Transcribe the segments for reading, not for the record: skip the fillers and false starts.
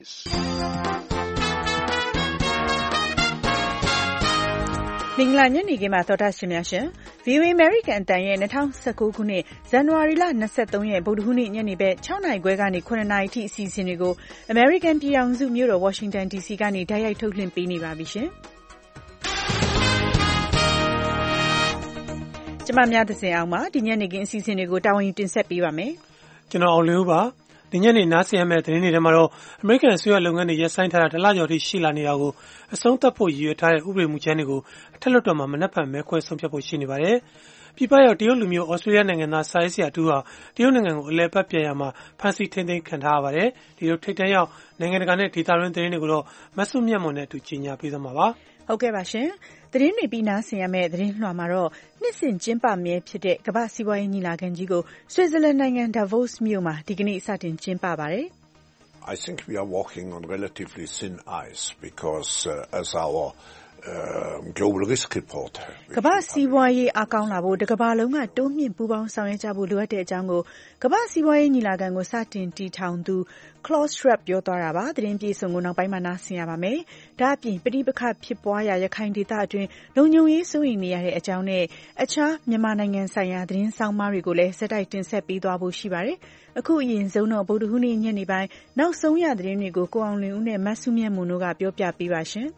မင်္ဂလာညနေခင်းပါသောတာရှင်များရှင် VOA American အတန်ရဲ့2019ခုနှစ်ဇန်နဝါရီလ23ရက်ဗုဒ္ဓဟူးနေ့ညနေဘက်6နာရီခွဲကနေ9နာရီထိအစီအစဉ်တွေကို American ပြည်ထောင်စုမြို့တော် Washington DC ကနေတိုက်ရိုက်ထုတ်လွှင့်ပေးနေပါပြီရှင်။ကျွန်မများသစဉ်အောင်ပါဒီညနေခင်းအစီအစဉ်တွေကိုတာဝန်ယူတင်ဆက်ပေးပါမယ်။ကျွန်တော်အောင်လင်းဦးပါဒီညနေနားဆင်ရမယ့်သတင်းတွေထဲမှာတော့ American အစိုးရလုပ်ငန်းတွေရပ်ဆိုင်းထားတာတလကျော်ထိရှိလာနေတာကိုအဆုံးသတ်ဖို့ရည်ရွယ်ထားတဲ့ဥပဒေမူကြမ်းတွေကိုအထက်လွှတ်တော်မှာမနက်ဖြန်မဲခွဲဆုံးဖြတ်ဖို့ရှိနေပါတယ်။ပြည်ပရောက်တရုတ်လူမျိုးဩစတြေးလျနိုင်ငံသားစာရေးဆရာတူဟာတရုတ်နိုင်ငံကိုအလဲပတ်ပြန်ရမှာဖမ်းဆီးထိန်းသိမ်းခံထားရပါတယ်။ဒီလိုထိတ်တန့်ရောက်နိုင်ငံတကာနဲ့ဒေသတွင်းသတင်းတွေကိုတော့မဆုမြတ်မွန်နဲ့အတူကြီးညာပေးသွားမှာပါ။ဟုတ်ကဲ့ပါရှင်။သတင်းတွေပြီးနားဆင်ရမယ့်သတင်းလွှာမှာတော့နှစ်စဉ်ကျင်းပမြဲဖြစ်တဲ့ကမ္ဘာ့စီးပွားရေးညီလာခံကြီးကိုဆွစ်ဇာလန်နိုင်ငံ Davos မြို့မှာဒီကနေ့စတင်ကျင်းပပါတယ်။ I think we are walking on relatively thin ice because as our global risk report ကမ္ဘာ့စီးပွားရေးအကောင်းလာဖို့တကမ္ဘာလုံးကတိုးမြင့်ပူးပေါင်းဆောင်ရွက်ကြဖို့လိုအပ်တဲ့အကြောင်းကိုကမ္ဘာ့စီးပွားရေးညီလာခံကိုစတင်တည်ထောင်သူ Klaus Schwab ပြောသွားတာပါ။သတင်းပြေဆုံးကိုနောက်ပိုင်းမှာနားဆင်ရပါမယ်။ဒါ့အပြင်ပဋိပက္ခဖြစ်ပွားရာရခိုင်ဒေသအတွင်းလုံခြုံရေးစိုးရိမ်နေရတဲ့အကြောင်းနဲ့အခြားမြန်မာနိုင်ငံဆိုင်ရာသတင်းဆောင်မတွေကိုလည်းစက်တိုက်တင်ဆက်ပေးသွားဖို့ရှိပါတယ်။အခုအရင်ဆုံးတော့ဗုဒ္ဓဟူးနေ့ညနေပိုင်းနောက်ဆုံးရသတင်းတွေကိုကိုအောင်လင်းဦးနဲ့မဆုမြတ်မွန်တို့ကပြောပြပေးပါရှင်။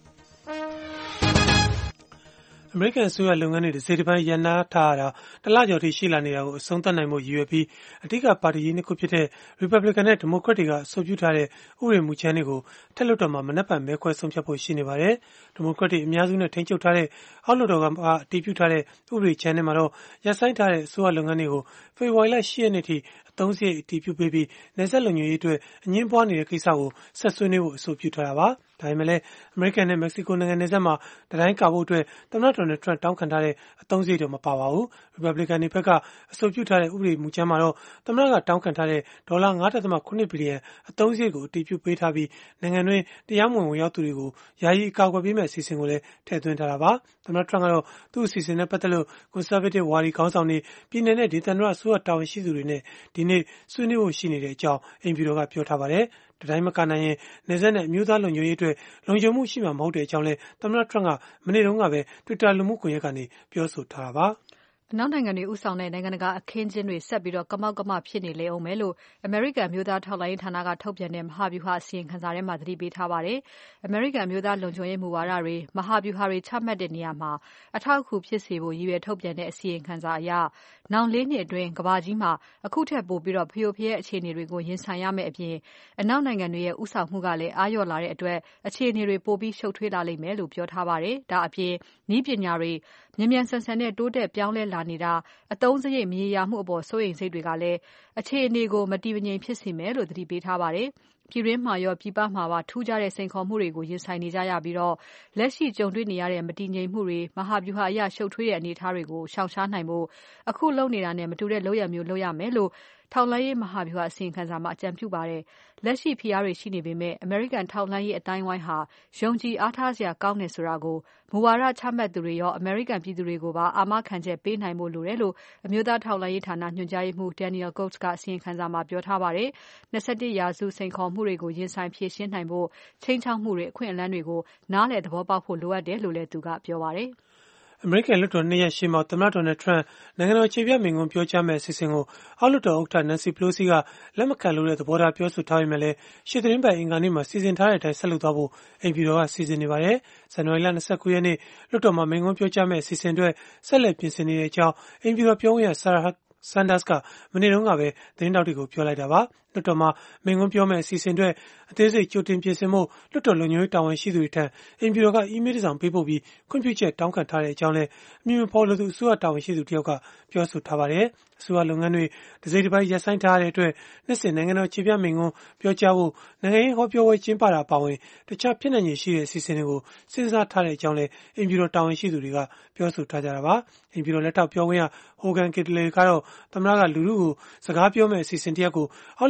အမေရိကန်အစိုးရလုပ်ငန်းတွေတစ်စိတ်တစ်ပိုင်းရပ်နားထားရတာတလကျော်ထိရှိလာနေတာကိုအဆုံးသတ်နိုင်ဖို့ရည်ရွယ်ပြီးအဓိကပါတီကြီးနှစ်ခုဖြစ်တဲ့ Republican နဲ့ Democrat တွေကအဆိုပြုထားတဲ့ဥပဒေမူကြမ်းတွေကိုအထက်လွှတ်တော်မှာမနက်ဖြန်မဲခွဲဆုံးဖြတ်ဖို့ရှိနေပါတယ်။ Democrat တွေအများစုနဲ့ထိန်းချုပ်ထားတဲ့အောက်လွှတ်တော်ကအတည်ပြုထားတဲ့ဥပဒေကြမ်းတွေမှာတော့ရပ်ဆိုင်းထားတဲ့အစိုးရလုပ်ငန်းတွေကိုဖေဖော်ဝါရီလ10ရက်နေ့ထိအသုံးစရိတ်အတည်ပြုပေးပြီးနယ်စပ်လုံခြုံရေးအတွက်အငြင်းပွားနေတဲ့ကိစ္စကိုဆက်ဆွေးနွေးဖို့အဆိုပြုထားတာပါ။ဒါပေမဲ့လည်းအမေရိကန်နဲ့မက္ကဆီကိုနိုင်ငံနယ်စပ်မှာတံတိုင်းကာဖို့အတွက်သမ္မတ Donald Trump တောင်းခံထားတဲ့အသုံးစရိတ်တော့မပါပါဘူး။ Republican တွေဘက်ကအဆိုပြုထားတဲ့ဥပဒေမူကြမ်းမှာတော့သမ္မတကတောင်းခံထားတဲ့ဒေါ်လာ 9.7 ဘီလီယံအသုံးစရိတ်ကိုအတည်ပြုပေးထားပြီးနိုင်ငံတွင်းတရားမဝင်ဝင်ရောက်သူတွေကိုယာယီအကာအကွယ်ပေးမယ့်အစီအစဉ်ကိုလည်းထည့်သွင်းထားတာပါ။သမ္မတ Trump ကတော့သူ့အစီအစဉ်နဲ့ပတ်သက်လို့ Conservative ဝါဒီခေါင်းဆောင်တွေပြည်နယ်နဲ့ဒေသန္တရအစိုးရတာဝန်ရှိသူတွေနဲ့ဒီနေ့ဆွေးနွေးဖို့ရှိနေတဲ့အကြောင်းအိမ်ဖြူတော်ကပြောထားပါတယ်။တတိုင်းမကနိုင်ရင်နယ်စပ်နဲ့အမျိုးသားလုံခြုံရေးအတွက်လုံခြုံမှုရှိမှာမဟုတ်တဲ့အကြောင်းလည်းသမ္မတ Trump ကမနေ့တုန်းကပဲ Twitter လူမှုကွန်ရက်ကနေပြောဆိုထားတာပါ။အနောက်နိုင်ငံတွေဦးဆောင်တဲ့နိုင်ငံတကာအခင်းအကျင်းတွေဆက်ပြီးကမောက်ကမဖြစ်နေလေအောင်မယ်လို့အမေရိကန်မျိုးသားထောက်လှမ်းရေးဌာနကထုတ်ပြန်တဲ့မဟာဗျူဟာအစီရင်ခံစာထဲမှာသတိပေးထားပါတယ်။အမေရိကန်မျိုးသားလုံခြုံရေးမူဝါဒတွေမဟာဗျူဟာတွေချမှတ်တဲ့နေရာမှာအထောက်အကူဖြစ်စေဖို့ရည်ရွယ်ထုတ်ပြန်တဲ့အစီရင်ခံစာအရနောင်4နှစ်အတွင်းကမ္ဘာကြီးမှာအခုထက်ပိုပြီးဖျို့ဖျက်အခြေအနေတွေကိုရင်ဆိုင်ရမယ့်အပြင်အနောက်နိုင်ငံတွေရဲ့ဦးဆောင်မှုကလည်းအားလျော့လာတဲ့အတွက်အခြေအနေတွေပိုပြီးရှုပ်ထွေးလာလိမ့်မယ်လို့ပြောထားပါတယ်။ဒါအပြင်နည်းပညာတွေမြန်မြန်ဆန်ဆန်နဲ့တိုးတက်ပြောင်းလဲလာနေတာအသုံးစရိတ်မရေရာမှုအပေါ်စိုးရိမ်စိတ်တွေကလည်းအခြေအနေကိုမတည်မငြိမ်ဖြစ်စေမယ်လို့သတိပေးထားပါတယ်။ပြည်တွင်းမှာရောပြည်ပမှာပါထူးခြားတဲ့စိန်ခေါ်မှုတွေကိုရင်ဆိုင်နေကြရပြီးလက်ရှိကြုံတွေ့နေရတဲ့မတည်ငြိမ်မှုတွေမဟာဗျူဟာအရရှုပ်ထွေးတဲ့အနေအထားတွေကိုရှောင်ရှားနိုင်ဖို့အခုလုပ်နေတာနဲ့မတူတဲ့လုပ်ရမျိုးလုပ်ရမယ်လို့ထောက်လှမ်းရေးမဟာဗျူဟာအစီရင်ခံစာမှာအကြံပြုပါတယ်။လက်ရှိဖိအားတွေရှိနေပေမဲ့အမေရိကန်ထောက်လှမ်းရေးအတိုင်းအဝိုင်းဟာယုံကြည်အားထားစရာကောင်းတယ်ဆိုတာကိုမူဝါဒချမှတ်သူတွေရောအမေရိကန်ပြည်သူတွေကိုပါအာမခံချက်ပေးနိုင်ဖို့လိုတယ်လို့အမျိုးသားထောက်လှမ်းရေးဌာနညွှန်ကြားရေးမှူး Daniel Coats ကအစီရင်ခံစာမှာပြောထားပါတယ်။21ရာစုစိန်ခေါ်မှုတွေကိုရင်ဆိုင်ဖြေရှင်းနိုင်ဖို့ချိန်ချောက်မှုတွေအခွင့်အလမ်းတွေကိုနားလည်သဘောပေါက်ဖို့လိုအပ်တယ်လို့လည်းသူကပြောပါတယ်။အမေရိကန်လွှတ်တော်2ရက်ရှေ့မှသမ္မတ Donald Trump နိုင်ငံတော်အခြေပြမိန့်ခွန်းပြောကြားမယ့်အစီအစဉ်ကိုအောက်လွှတ်တော်ဥက္ကဋ္ဌ Nancy Pelosi ကလက်မခံလို့တဲ့သဘောထားပြောဆိုထားပေမဲ့လည်းရှေ့သတင်းပတ်အင်္ဂါနေ့မှာစီစဉ်ထားတဲ့အတိုင်းဆက်လုပ်သွားဖို့အိမ်ဖြူတော်ကစီစဉ်နေပါတယ်။ဇန်နဝါရီလ29ရက်နေ့လွှတ်တော်မှာမိန့်ခွန်းပြောကြားမယ့်အစီအစဉ်အတွက်ဆက်လက်ပြင်ဆင်နေတဲ့အကြောင်းအိမ်ဖြူတော်ပြောခွင့်ရ Sarah Sanders ကမနေ့တုန်းကပဲသတင်းတောက်တွေကိုပြောလိုက်တာပါ။လွှတ်တော်မှာမိန့်ခွန်းပြောမယ့်အစီအစဉ်အတွက်အသေးစိတ်ကြိုတင်ပြင်ဆင်ဖို့လွှတ်တော်လုံခြုံရေးတာဝန်ရှိသူတွေထံအိမ်ဖြူတော်ကအီးမေးလ်တစ်စောင်ပေးပို့ပြီးခွင့်ပြုချက်တောင်းခံထားတဲ့အကြောင်းလည်းအမည်မဖော်လိုသူအစိုးရတာဝန်ရှိသူတစ်ယောက်ကပြောဆိုထားပါတယ်။အစိုးရလုပ်ငန်းတွေတစ်စိတ်တစ်ပိုင်းရပ်ဆိုင်းထားတဲ့အတွက်နှစ်စဉ်နိုင်ငံတော်ခြေပြမိန့်ခွန်းပြောကြားဖို့နိုင်ငံရေးဟောပြောပွဲကျင်းပတာအပါအဝင်တခြားဖြစ်နိုင်ခြေရှိတဲ့အစီအစဉ်တွေကိုစဉ်းစားထားတဲ့အကြောင်းလည်းအိမ်ဖြူတော်တာဝန်ရှိသူတွေကပြောဆိုထားကြတာပါ။အိမ်ဖြူတော်လက်ထောက်ပြောခွင့်ရ Hogan Gidley ကတော့သမ္မတကလူထုကိုစကားပြောမယ့်အစီအစဉ်တစ်ရပ်ကိုအောက်လွ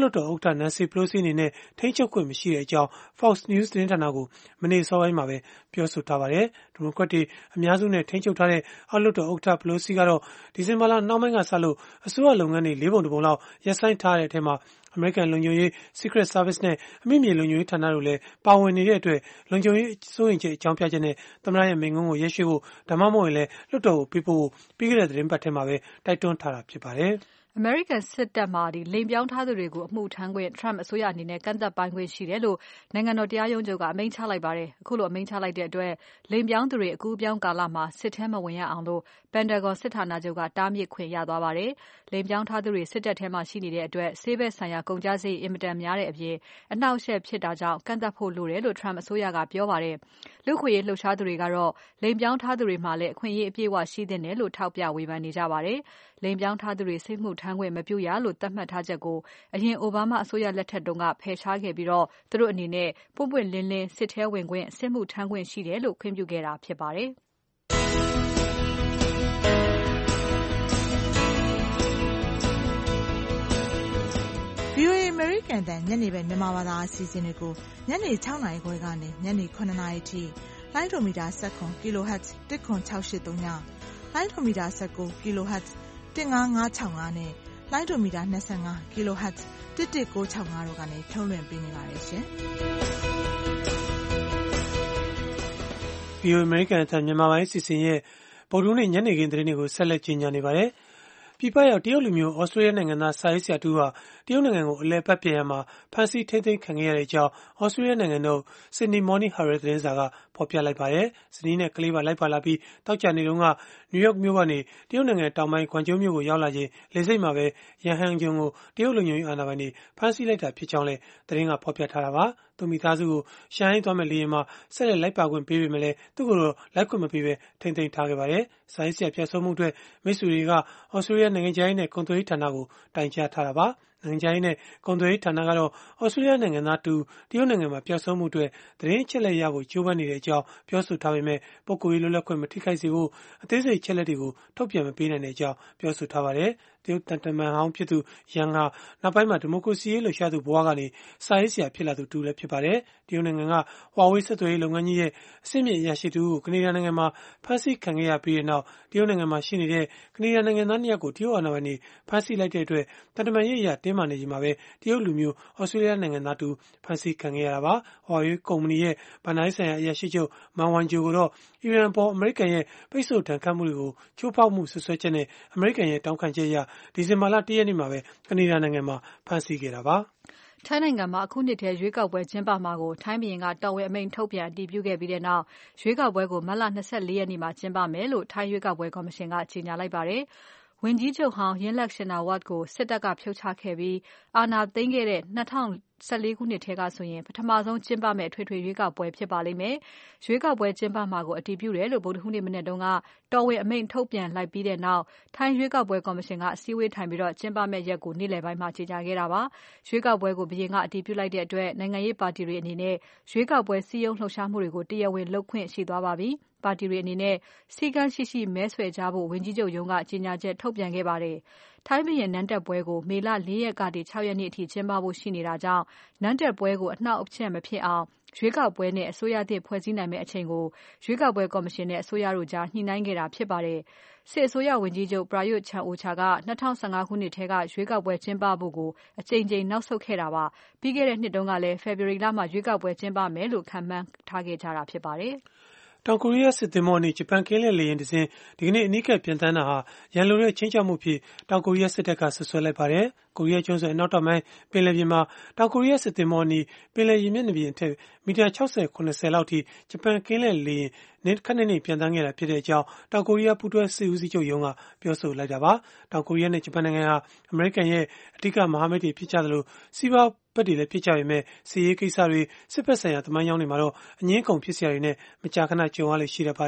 လွှတ်တော်ဥက္ကဋ္ဌ Nancy Pelosi အနေနဲ့ထိန်းချုပ်ခွင့်မရှိတဲ့အကြောင်း Fox News သတင်းဌာနကိုမနေ့စောပိုင်းမှာပဲပြောဆိုထားပါတယ်။ ဒီမိုကရက်တွေအများစုနဲ့ထိန်းချုပ်ထားတဲ့အောက်လွှတ်တော်ဥက္ကဋ္ဌ Pelosi ကတော့ဒီဇင်ဘာလနှောင်းပိုင်းကစလို့အစိုးရလုပ်ငန်းတွေ4 ပုံ 1 ပုံလောက်ရပ်ဆိုင်းထားတဲ့အထဲမှာအမေရိကန်လုံခြုံရေး Secret Service နဲ့အမိမြေလုံခြုံရေးဌာနတို့လည်းပါဝင်နေတဲ့အတွက်လုံခြုံရေးစိုးရိမ်ချက်အကြောင်းပြချက်နဲ့သမ္မတရဲ့မိန့်ခွန်းကိုရက်ရွှေ့ဖို့ဒါမှမဟုတ်ရင်လည်းလွှတ်တော်ကိုပေးပို့ဖို့ပြီးခဲ့တဲ့သတင်းပတ်ထဲမှာပဲတိုက်တွန်းထားတာဖြစ်ပါတယ်။အမေရိကန်စစ်တပ်မှာလိင်ပြောင်းထားသူတွေကိုအမှုထမ်းခွင့် Trump အစိုးရအနေနဲ့ကန့်သတ်ပိုင်ခွင့်ရှိတယ်လို့နိုင်ငံတော်တရားရုံးချုပ်ကအမိန့်ချလိုက်ပါတယ်။အခုလိုအမိန့်ချလိုက်တဲ့အတွက်လိင်ပြောင်းသူတွေအကူးအပြောင်းကာလမှာစစ်ထဲမဝင်ရအောင်Pentagon စစ်ဌာနချုပ်ကတားမြစ်ခွင့်ရသွားပါတယ်။လိင်ပြောင်းထားသူတွေစစ်တပ်ထဲမှာရှိနေတဲ့အတွက်ဆေးဘက်ဆိုင်ရာကုန်ကျစရိတ်အင်မတန်များတဲ့အပြင်အနှောင့်အယှက်ဖြစ်တာကြောင့်ကန့်သတ်ဖို့လိုတယ်လို့ Trump အစိုးရကပြောပါတယ်။လူ့အခွင့်အရေးလှုပ်ရှားသူတွေကတော့လိင်ပြောင်းထားသူတွေမှာလည်းအခွင့်အရေးအပြည့်အဝရှိသင့်တယ်လို့ထောက်ပြဝေဖန်နေကြပါတယ်။လိင်ပြောင်းထားသူတွေစစ်မှုထမ်းခွင့်မပြုရလို့သတ်မှတ်ထားချက်ကိုအရင်အိုဘားမားအစိုးရလက်ထက်ကဖယ်ရှားခဲ့ပြီးသူတို့အနေနဲ့ပွင့်ပွင့်လင်းလင်းစစ်ထဲဝင်ခွင့်စစ်မှုထမ်းခွင့်ရှိတယ်လို့ခွင့်ပြုခဲ့တာဖြစ်ပါတယ်။ VOA American တန်ညနေပဲမြန်မာဘာသာအစီအစဉ်တွေကိုညနေ6နာရီခွဲကနေညနေ9နာရီထိလိုင်းဒိုမီတာ17 kHz 10683ညလိုင်းဒိုမီတာ19 kHz 15565နဲ့လိုင်းဒိုမီတာ25 kHz 11965တို့ကနေထုတ်လွှင့်ပေးနေပါတယ်ရှင်။ VOA American တန်မြန်မာပိုင်းအစီအစဉ်ရဲ့ဗုဒ္ဓဟူးနေ့ညနေခင်းသတင်းတွေကိုဆက်လက်ကြီးညာနေပါတယ်။ပြည်ပရောက်တရုတ်လူမျိုးဩစတြေးလျနိုင်ငံသားစာရေးဆရာတူဟာတရုတ်နိုင်ငံကိုအလည်ပတ်ပြန်ရမှာဖမ်းဆီးထိန်းသိမ်းခံခဲ့ရတဲ့အကြောင်းဩစတြေးလျနိုင်ငံတို့ Sydney Morning Herald သတင်းစာကဖော်ပြလိုက်ပါတယ်။ဇနီးနဲ့ကလေးပါလိုက်ပါလာပြီးတောက်ကြနေတုန်းကနယူးယောက်မြို့ကနေတရုတ်နိုင်ငံတောင်ပိုင်းကွမ်ကျိုးမြို့ကိုရောက်လာချိန်လေဆိပ်မှာပဲရန်ဟန်ဂျုံကိုတရုတ်လူမျိုးအာဏာပိုင်တွေဖမ်းဆီးလိုက်တာဖြစ်ကြောင်းလည်းသတင်းကဖော်ပြထားတာပါ။သူမိသားစုကိုရှန်ဟိုင်းသွားမဲ့လေယာဉ်မှာဆက်လက်လိုက်ပါခွင့်ပေးပေမဲ့လည်းသူ့ကိုတော့လိုက်ခွင့်မပေးဘဲထိန်းသိမ်းထားခဲ့ပါတယ်။စာရေးဆရာပြတ်ဆုံးမှုအတွက်မိတ်ဆွေတွေကဩစတြေးလျနိုင်ငံခြားရေးနဲ့ကုန်သွယ်ရေးဌာနကိုတိုင်ကြားထားတာပါ။နိုင်ငံခြားရေးနဲ့ကုန်သွယ်ရေးဌာနကတော့ဩစတြေးလျနိုင်ငံသားတူတရုတ်နိုင်ငံမှာပျောက်ဆုံးမှုအတွက်သတင်းအချက်အလက်ရဖို့ကြိုးပမ်းနေတဲ့အကြောင်းပြောဆိုထားပေမဲ့ပုဂ္ဂိုလ်ရေးလွတ်လပ်ခွင့်မထိခိုက်စေဖို့အသေးစိတ်ချက်လက်တွေကိုထုတ်ပြန်မပေးနိုင်တဲ့အကြောင်းပြောဆိုထားပါတယ်။တရုတ်တန်တမန်ဟောင်းဖြစ်သူရန်ဟာနောက်ပိုင်းမှာဒီမိုကရေစီရေးလှုပ်ရှားသူဘဝကနေစာရေးဆရာဖြစ်လာသူတူလည်းဖြစ်ပါတယ်။တရုတ်နိုင်ငံက Huawei ဆက်သွယ်ရေးလုပ်ငန်းကြီးရဲ့အဆင့်မြင့်အရာရှိတူကိုကနေဒါနိုင်ငံမှာဖမ်းဆီးခံခဲ့ရပြီးနောက်တရုတ်နိုင်ငံမှာရှိနေတဲ့ကနေဒါနိုင်ငံသား2ယောက်ကိုတရုတ်အာဏာပိုင်တွေဖမ်းဆီးလိုက်တဲ့အတွက်တန်တမန်ရေးအရာတင်းမာနေချိန်မှာပဲတရုတ်လူမျိုးဩစတြေးလျနိုင်ငံသားတူဖမ်းဆီးခံခဲ့ရတာပါ။ Huawei ကုမ္ပဏီရဲ့ဗန်ဒိုင်းဆိုင်ရာအရာရှိချုပ်မန်ဝမ်ဂျိုကိုတော့အီရန်ပေါ်အမေရိကန်ရဲ့ပိတ်ဆို့ဒဏ်ခတ်မှုတွေကိုချိုးဖောက်မှုဆွဆွဲချက်နဲ့အမေရိကန်ရဲ့တောင်းခံချက်အရဒီဇင်ဘာလ1ရက်နေ့မှာပဲကနေဒါနိုင်ငံမှာဖမ်းဆီးခဲ့တာပါ။ထိုင်းနိုင်ငံမှာအခုနှစ်ထဲရွေးကောက်ပွဲကျင်းပမှာကိုထိုင်းဘုရင်ကတော်ဝင်အမိန့်ထုတ်ပြန်အတည်ပြုခဲ့ပြီးတဲ့နောက်ရွေးကောက်ပွဲကိုမတ်လ24ရက်နေ့မှာကျင်းပမယ်လို့ထိုင်းရွေးကောက်ပွဲကော်မရှင်ကကြေညာလိုက်ပါတယ်။ဝန်ကြီးချုပ်ဟောင်း Yingluck Shinawatra ကိုစစ်တပ်ကဖြုတ်ချခဲ့ပြီးအာဏာသိမ်းခဲ့တဲ့2014ခုနှစ်ထဲကဆိုရင်ပထမဆုံးကျင်းပမယ့်အထွေထွေရွေးကောက်ပွဲဖြစ်ပါလိမ့်မယ်။ရွေးကောက်ပွဲကျင်းပမှာကိုအတည်ပြုတယ်လို့ဗုဒ္ဓဟူးနေ့မနက်တုန်းကတော်ဝင်အမိန့်ထုတ်ပြန်လိုက်ပြီးတဲ့နောက်ထိုင်းရွေးကောက်ပွဲကော်မရှင်ကအစည်းအဝေးထိုင်ပြီးကျင်းပမယ့်ရက်ကိုနေ့လယ်ပိုင်းမှာကြေညာခဲ့တာပါ။ရွေးကောက်ပွဲကိုဘုရင်ကအတည်ပြုလိုက်တဲ့အတွက်နိုင်ငံရေးပါတီတွေအနေနဲ့ရွေးကောက်ပွဲစည်းရုံးလှုပ်ရှားမှုတွေကိုတရားဝင်လုပ်ခွင့်ရှိသွားပါပြီ။ပါတီတွေအနေနဲ့စည်းကမ်းရှိရှိမဲဆွယ်ကြဖို့ဝန်ကြီးချုပ်ရုံးကကြေညာချက်ထုတ်ပြန်ခဲ့ပါတယ်။ထိုင်းဘုရင်နန်းတက်ပွဲကိုမေလ4ရက်ကနေ6ရက်နေ့အထိကျင်းပဖို့ရှိနေတာကြောင့်နန်းတက်ပွဲကိုအနှောက်အယှက်မဖြစ်အောင်ရွေးကောက်ပွဲနဲ့အစိုးရသစ်ဖွဲ့စည်းနိုင်မယ့်အချိန်ကိုရွေးကောက်ပွဲကော်မရှင်နဲ့အစိုးရတို့ကြားညှိနှိုင်းခဲ့တာဖြစ်ပါတယ်။စစ်အစိုးရဝန်ကြီးချုပ် Prayut Chan-o-cha က2015ခုနှစ်ထဲကရွေးကောက်ပွဲကျင်းပဖို့ကိုအကြိမ်ကြိမ်နောက်ဆုတ်ခဲ့တာပါ။ပြီးခဲ့တဲ့နှစ်တုန်းကလည်း February လမှာရွေးကောက်ပွဲကျင်းပမယ်လို့ခန့်မှန်းထားခဲ့ကြတာဖြစ်ပါတယ်။တောင်ကိုရီးယားစစ်သင်္ဘောအနီးဂျပန်ကင်းလှည့်လေယာဉ်တစ်စင်းဒီကနေ့အနီးကပ်ပျံသန်းတာဟာရန်လိုတဲ့ချင်းချောက်မှုဖြစ်တောင်ကိုရီးယားစစ်တပ်ကဆွဆွဲလိုက်ပါတယ်။ကိုရီးယားကျွန်းဆွယ်အနောက်တောင်ပိုင်းပင်လယ်ပြင်မှာတောင်ကိုရီးယားစစ်သင်္ဘောအနီးပင်လယ်ရေမျက်နှာပြင်အထက်မီတာ60-90လောက်ထိဂျပန်ကင်းလှည့်လေယာဉ်ခပ်နှိမ့်နှိမ့်ပျံသန်းခဲ့တာဖြစ်တဲ့အကြောင်းတောင်ကိုရီးယားပူးတွဲစစ်ဦးစီးချုပ်ရုံးကပြောဆိုလိုက်တာပါ။တောင်ကိုရီးယားနဲ့ဂျပန်နိုင်ငံဟာအမေရိကန်ရဲ့အဓိကမဟာမိတ်တွေဖြစ်ကြသလိုစီးပွားဘက်တွေလည်းဖြစ်ကြပေမဲ့စစ်ရေးကိစ္စတွေစစ်ဘက်ဆိုင်ရာသမိုင်းကြောင်းတွေမှာတော့အငင်းအခုန်ဖြစ်စရာတွေနဲ့မကြာခဏကြုံရလေရှိတတ်ပါတယ်။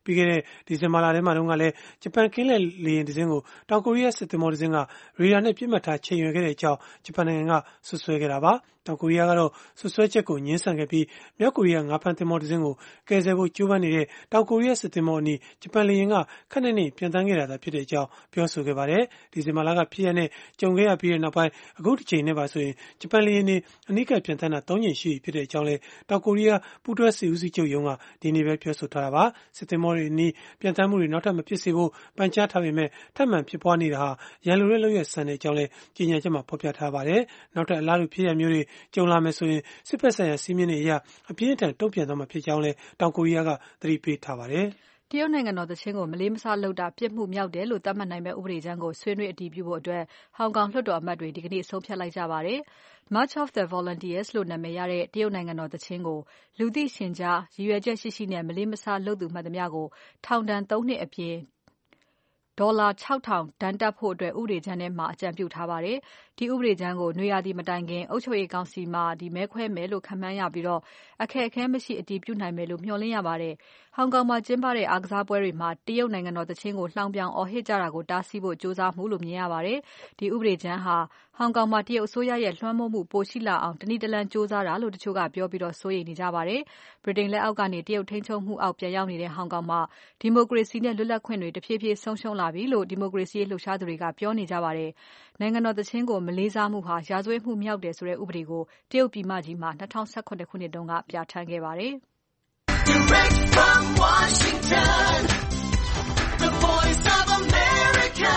ပြီးခဲ့တဲ့ဒီဇင်ဘာလထဲမှာတုန်းကလည်းဂျပန်ကင်းလှည့်လေယာဉ်တစ်စင်းကိုတောင်ကိုရီးယားစစ်သင်္ဘောတစ်စင်းကရေဒါနဲ့ပြစ်မှတ်ထားချိန်ရွယ်ခဲ့တဲ့အကြောင်းဂျပန်နိုင်ငံကဆွဆွဲခဲ့တာပါတောင်ကိုရီးယားကတော့ဆွဆွဲချက်ကိုငြင်းဆန်ခဲ့ပြီးမြောက်ကိုရီးယားငါးဖမ်းသင်္ဘောတစ်စင်းကိုကယ်ဆယ်ဖို့ကြိုးပမ်းနေတဲ့တောင်ကိုရီးယားစစ်သင်္ဘောအနီးဂျပန်လေယာဉ်ကခက်နေပြန်တန်းခဲ့တာဖြစ်တဲ့အကြောင်းပြောဆိုခဲ့ပါတယ်ဒီဇင်ဘာလကဖြစ်ရတဲ့ကြုံခဲ့ရပြီးတဲ့နောက်ပိုင်းအခုတစ်ချိန်နဲ့ပါဆိုရင်ဂျပန်လေယာဉ်တွေအနီးကပ်ပြန်တန်းတာ3ကြိမ်ရှိပြီဖြစ်တဲ့အကြောင်းလည်းတောင်ကိုရီးယားပူးတွဲစစ်ဦးစီးချုပ်ရုံးကဒီနေ့ပဲပြောဆိုထားတာပါစစ်သင်္ဘောတွေအနီးပြန်တန်းမှုတွေနောက်ထပ်မဖြစ်စေဖို့ပန်ကြားထားပေမဲ့ထပ်မံဖြစ်ပွားနေတာဟာရန်လိုတဲ့လုပ်ရဆန်တဲ့အကြောင်းလည်းကြေညာချက်မှာဖော်ပြထားပါတယ်နောက်ထပ်အလားတူဖြစ်ရမျိုးတွေကြုံလာမယ်ဆိုရင်စစ်ဖက်ဆိုင်ရာစီးမြင်တွေအရအပြင်းထန်တုံ့ပြန်သွားမှာဖြစ်ကြောင်းလည်းတောင်ကိုရီးယားကသတိပေးထားပါတယ်တရုတ်နိုင်ငံတော်သချင်းကိုမလေးမစားလုပ်တာပြစ်မှုမြောက်တယ်လို့သတ်မှတ်နိုင်မဲ့ဥပဒေကြမ်းကိုဆွေးနွေးအတည်ပြုဖို့အတွက်ဟောင်ကောင်လွှတ်တော်အမတ်တွေဒီကနေ့ဆုံးဖြတ်လိုက်ကြပါတယ်။ March of the Volunteers လို့နာမည်ရတဲ့တရုတ်နိုင်ငံတော်သချင်းကိုလူသိရှင်ကြားရည်ရွယ်ချက်ရှိရှိနဲ့မလေးမစားလုပ်သူမှတ်သမျှကိုထောင်ဒဏ်3နှစ်အပြင်ဒေါ်လာ 6000 ဒဏ်တပ်ဖို့အတွက်ဥပဒေကြမ်းထဲမှာအကြံပြုထားပါတယ်။ဒီဥပဒေကြမ်းကိုနွေရာသီမတိုင်ခင်အုပ်ချုပ်ရေးကောင်စီမှာမဲခွဲမယ်လို့ခန့်မှန်းရပြီးအခက်အခဲမရှိအတည်ပြုနိုင်မယ်လို့မျှော်လင့်ရပါတယ်။ဟောင်ကောင်မှာကျင်းပတဲ့အားကစားပွဲတွေမှာတရုတ်နိုင်ငံတော်သချင်းကိုလှောင်ပြောင်အော်ဟစ်ကြတာကိုတားဆီးဖို့ကြိုးစားမှုလို့မြင်ရပါတယ်။ဒီဥပဒေကြမ်းဟာဟောင်ကောင်မှာတရုတ်အစိုးရရဲ့လွှမ်းမိုးမှုပိုရှိလာအောင်တနည်းတလမ်းကြိုးစားတာလို့တချို့ကပြောပြီးစိုးရိမ်နေကြပါတယ်။ဗြိတိန်လက်အောက်ကနေတရုတ်ထိန်းချုပ်မှုအောက်ပြန်ရောက်နေတဲ့ဟောင်ကောင်မှာဒီမိုကရေစီနဲ့လွတ်လပ်ခွင့်တွေတဖြည်းဖြည်းဆုံးရှုံးလာပြီလို့ဒီမိုကရေစီရေးလှုပ်ရှားသူတွေကပြောနေကြပါတယ်။နိုင်ငံတော်သချင်းကိုမလေးစားမှုဟာရာဇဝတ်မှုမြောက်တယ်ဆိုတဲ့ဥပဒေကိုတရုတ်ပြည်မကြီးမှာ2018ခုနှစ်တုန်းကပြဋ္ဌာန်းခဲ့ပါတယ်။ Direct from Washington, the Voice of America,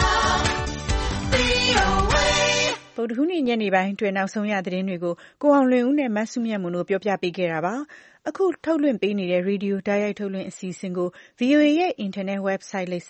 VOA ဗုဒ္ဓဟူးနေ့ညနေပိုင်းအတွင်းနောက်ဆုံးရသတင်းတွေကိုကိုအောင်လွင်ဦးနဲ့မဆုမြတ်မွန်တို့ပြောပြပေးခဲ့တာပါ။အခုထုတ်လွှင့်ပေးနေတဲ့ရေဒီယိုတိုက်ရိုက်ထုတ်လွှင့်အစီအစဉ်ကို VOA ရဲ့အင်တာနက် website လိပ်စာ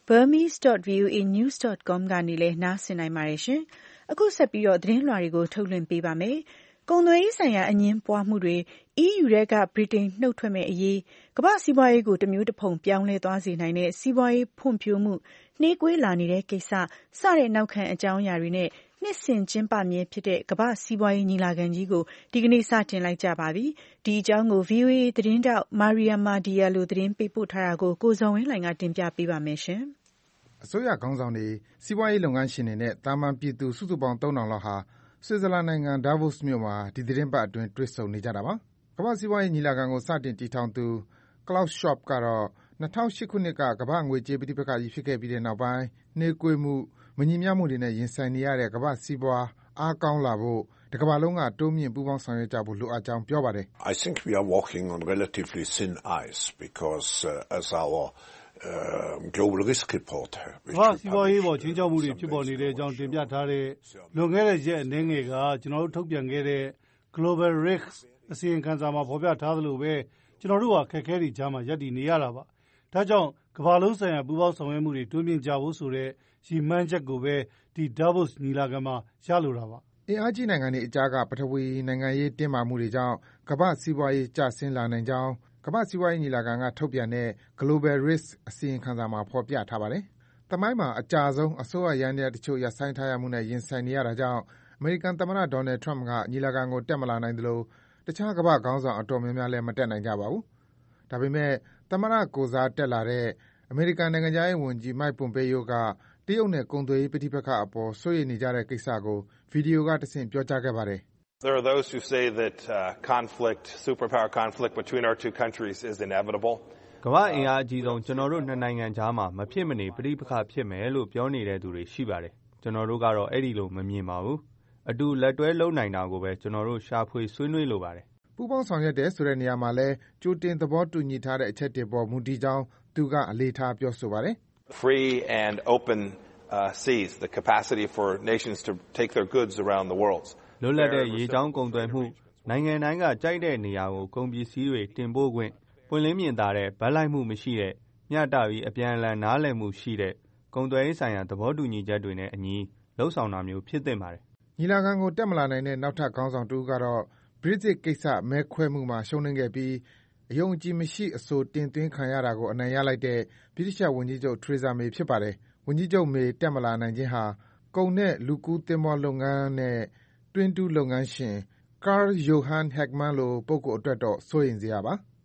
burmese.voanews.com ကနေလည်းနားဆင်နိုင်ပါတယ်ရှင်။အခုဆက်ပြီးသတင်းလွှာတွေကိုထုတ်လွှင့်ပေးပါမယ်။ကုန်သွယ်ရေးဆိုင်ရာအငြင်းပွားမှုတွေ EU ထဲကဗြိတိန်နှုတ်ထွက်မဲ့အရေးကမ္ဘာ့စီးပွားရေးကိုတမျိုးတဖုံပြောင်းလဲသွားစေနိုင်တဲ့စီးပွားရေးဖွံ့ဖြိုးမှုနှေးကွေးလာနေတဲ့ကိစ္စစတဲ့နောက်ခံအကြောင်းအရာတွေနဲ့နှစ်စဉ်ကျင်းပမြဲဖြစ်တဲ့ကမ္ဘာ့စီးပွားရေးညီလာခံကြီးကိုဒီကနေ့စတင်လိုက်ကြပါပြီ။ဒီအကြောင်းကို VOA သတင်းတောက် Mariama Diallo သတင်းပေးပို့ထားတာကိုကိုဇော်ဝင်းလှိုင်ကတင်ပြပေးပါမယ်ရှင်။အစိုးရခေါင်းဆောင်တွေစီးပွားရေးလုပ်ငန်းရှင်တွေနဲ့တာမန်ပြည်သူစုစုပေါင်း3000လောက်ဟာဆွစ်ဇာလန်နိုင်ငံ Davos မြို့မှာဒီသတင်းပတ်အတွင်းတွေ့ဆုံနေကြတာပါ။ကမ္ဘာ့စီးပွားရေးညီလာခံကိုစတင်တည်ထောင်သူ Klaus Schwab ကတော့2008ခုနှစ်ကကမ္ဘာ့ငွေကြေးပဋိပက္ခကြီးဖြစ်ခဲ့ပြီးတဲ့နောက်ပိုင်းနှေးကွေးမှုမညီမျှမှုတွေနဲ့ရင်ဆိုင်နေရတဲ့ကမ္ဘာ့စီးပွားအားကောင်းလာဖို့တကမ္ဘာလုံးကတိုးမြင့်ပူးပေါင်းဆောင်ရွက်ကြဖို့လိုအပ်ကြောင်းပြောပါတယ်။ I think we are walking on relatively thin ice because as our global risk report ဘာစီးပွားရေးပေါ်ချင်းချောက်မှုတွေဖြစ်ပေါ်နေတဲ့အကြောင်းတင်ပြထားတဲ့လွန်ခဲ့တဲ့ရက်အနည်းငယ်ကကျွန်တော်တို့ထုတ်ပြန်ခဲ့တဲ့ Global Risk အစီရင်ခံစာမှာဖော်ပြထားသလိုပဲကျွန်တော်တို့ဟာခက်ခဲတွေကြားမှာရပ်တည်နေရတာပါ။ဒါကြောင့်ကမ္ဘာလုံးဆိုင်ရာပူးပေါင်းဆောင်ရွက်မှုတွေတိုးမြင့်ကြဖို့ဆိုတဲ့ရည်မှန်းချက်ကိုပဲဒီ Davos ညီလာခံမှာရလိုတာပါ။အင်အားကြီးနိုင်ငံတွေအကြားကပထဝီနိုင်ငံရေးတင်းမာမှုတွေကြောင့်ကမ္ဘာ့စီးပွားရေးကျဆင်းလာနိုင်ကြောင်းကမ္ဘာ့စီးပွားရေးညီလာခံကထုတ်ပြန်တဲ့ Global Risk အစီရင်ခံစာမှာဖော်ပြထားပါတယ်။သမိုင်းမှာအကြာဆုံးအစိုးရယန္တရားတချို့ရပ်ဆိုင်းထားရမှုနဲ့ရင်ဆိုင်နေရတာကြောင့်အမေရိကန်သမ္မတ Donald Trump ကညီလာခံကိုတက်မလာနိုင်သလိုတခြားကမ္ဘာ့ခေါင်းဆောင်အတော်များများလည်းမတက်နိုင်ကြပါဘူး။ဒါပေမဲ့သမ္မတကိုယ်စားတက်လာတဲ့အမေရိကန်နိုင်ငံခြားရေးဝန်ကြီး Mike Pompeo ကတရုတ်နဲ့ကုန်သွယ်ရေးပဋိပက္ခအပေါ်စိုးရိမ်နေကြတဲ့ကိစ္စကိုဗီဒီယိုကတဆင့်ပြောကြားခဲ့ပါတယ်။ There are those who say that superpower conflict between our two countries is inevitable. ကမ္ဘာ့အင်အားအကြီးဆုံးကျွန်တော်တို့နှစ်နိုင်ငံကြားမှာမဖြစ်မနေပဋိပက္ခဖြစ်မယ်လို့ပြောနေတဲ့သူတွေရှိပါတယ်။ကျွန်တော်တို့ကတော့အဲ့ဒီလိုမမြင်ပါဘူး။အတူလက်တွဲလုပ်နိုင်တာကိုပဲကျွန်တော်တို့ရှာဖွေဆွေးနွေးလိုပါတယ်။ပူးပေါင်းဆောင်ရွက်တယ်ဆိုတဲ့နေရာမှာလဲကြိုတင်သဘောတူညီထားတဲ့အချက်တွေပေါ်မူတည်ကြောင်းသူကအလေးထားပြောဆိုပါတယ်။ Free and open seas, the capacity for nations to take their goods around the world. လွတ်လပ်တဲ့ရေကြောင်းကုန်သွယ်မှုနိုင်ငံတိုင်းကကြိုက်တဲ့နေရာကိုကုန်ပစ္စည်းတွေတင်ပို့ခွင့်ပွင့်လင်းမြင်သာတဲ့ဗတ်လိုက်မှုမရှိတဲ့မျှတပြီးအပြန်အလှန်နားလည်မှုရှိတဲ့ကုန်သွယ်ရေးဆိုင်ရာသဘောတူညီချက်တွေနဲ့အညီလှုပ်ဆောင်တာမျိုးဖြစ်သင့်ပါတယ်။ညီလာခံကိုတက်မလာနိုင်တဲ့နောက်ထပ်ခေါင်းဆောင်တဦးကတော့ Brexit ကိစ္စမဲခွဲမှုမှာရှုံးနိမ့်ခဲ့ပြီးအယုံကြည်မရှိအဆိုတင်သွင်းခံရတာကိုအနိုင်ရလိုက်တဲ့ဗြိတိသျှဝန်ကြီးချုပ် Theresa May ဖြစ်ပါတယ်။ဝန်ကြီးချုပ် May တက်မလာနိုင်ခြင်းဟာကုန်နဲ့လူကူးသင်္ဘောလုပ်ငန်းနဲ့တွင်းတူးလုပ်ငန်းရှင် Carl Johan Heckmann လိုပုဂ္ဂိုလ်အတွက်တော့စိုးရိမ်စရာပါ။